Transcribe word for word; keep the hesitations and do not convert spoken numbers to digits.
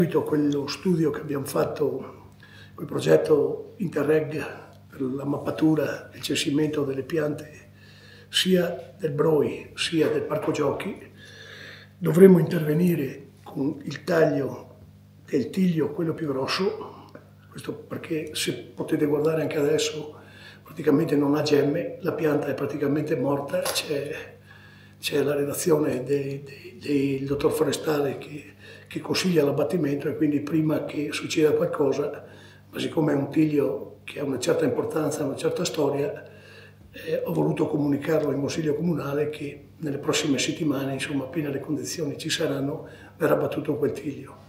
Quello studio che abbiamo fatto, quel progetto Interreg per la mappatura e il censimento delle piante sia del Broi sia del Parco Giochi, dovremmo intervenire con il taglio del tiglio, quello più grosso, questo perché se potete guardare anche adesso praticamente non ha gemme, la pianta è praticamente morta, c'è c'è la redazione del de, de, dottor Forestale che, che consiglia l'abbattimento e quindi prima che succeda qualcosa, ma siccome è un tiglio che ha una certa importanza, una certa storia, eh, ho voluto comunicarlo in Consiglio Comunale che nelle prossime settimane, insomma appena le condizioni ci saranno, verrà abbattuto quel tiglio.